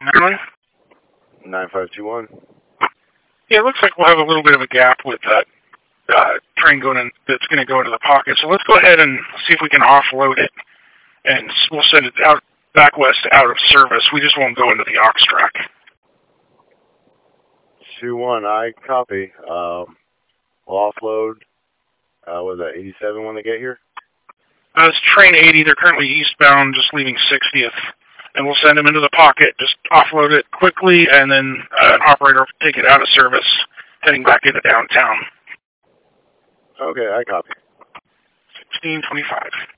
Really? 9521. Yeah, it looks like we'll have a little bit of a gap with that train going in, that's going to go into the pocket. So let's go ahead and see if we can offload it, and we'll send it out back west out of service. We just won't go into the aux track. 2-1, I copy. We'll offload. Was that 87 when they get here? It's train 80. They're currently eastbound, just leaving 60th. And we'll send them into the pocket, just offload it quickly, and then an operator will take it out of service, heading back into downtown. Okay, I copy. 1625.